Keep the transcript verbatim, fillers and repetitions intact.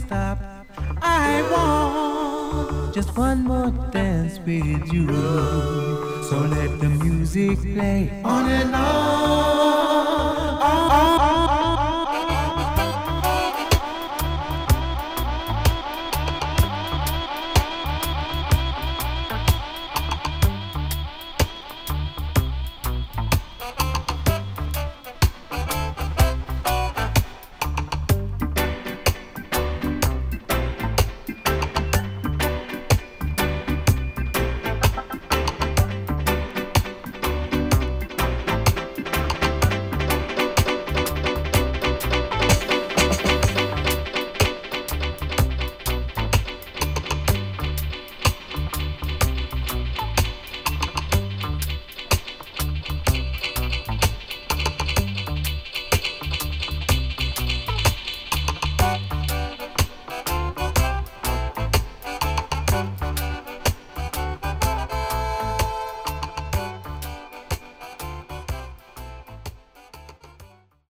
stop. I want just one more dance with you. So let the music play on and on.